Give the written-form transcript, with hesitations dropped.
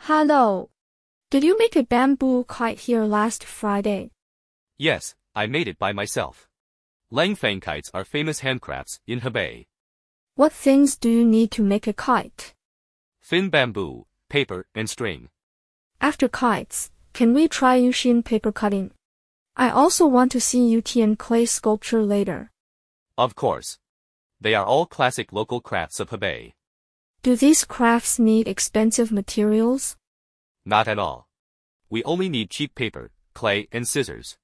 Hello. Did you make a bamboo kite here last Friday? Yes, I made it by myself. Langfang kites are famous handcrafts in Hebei. What things do you need to make a kite? Thin bamboo, paper, and string. After kites, can we try Yushin paper cutting? I also want to see Yutian clay sculpture later. Of course. They are all classic local crafts of Hebei. Do these crafts need expensive materials? Not at all. We only need cheap paper, clay, and scissors.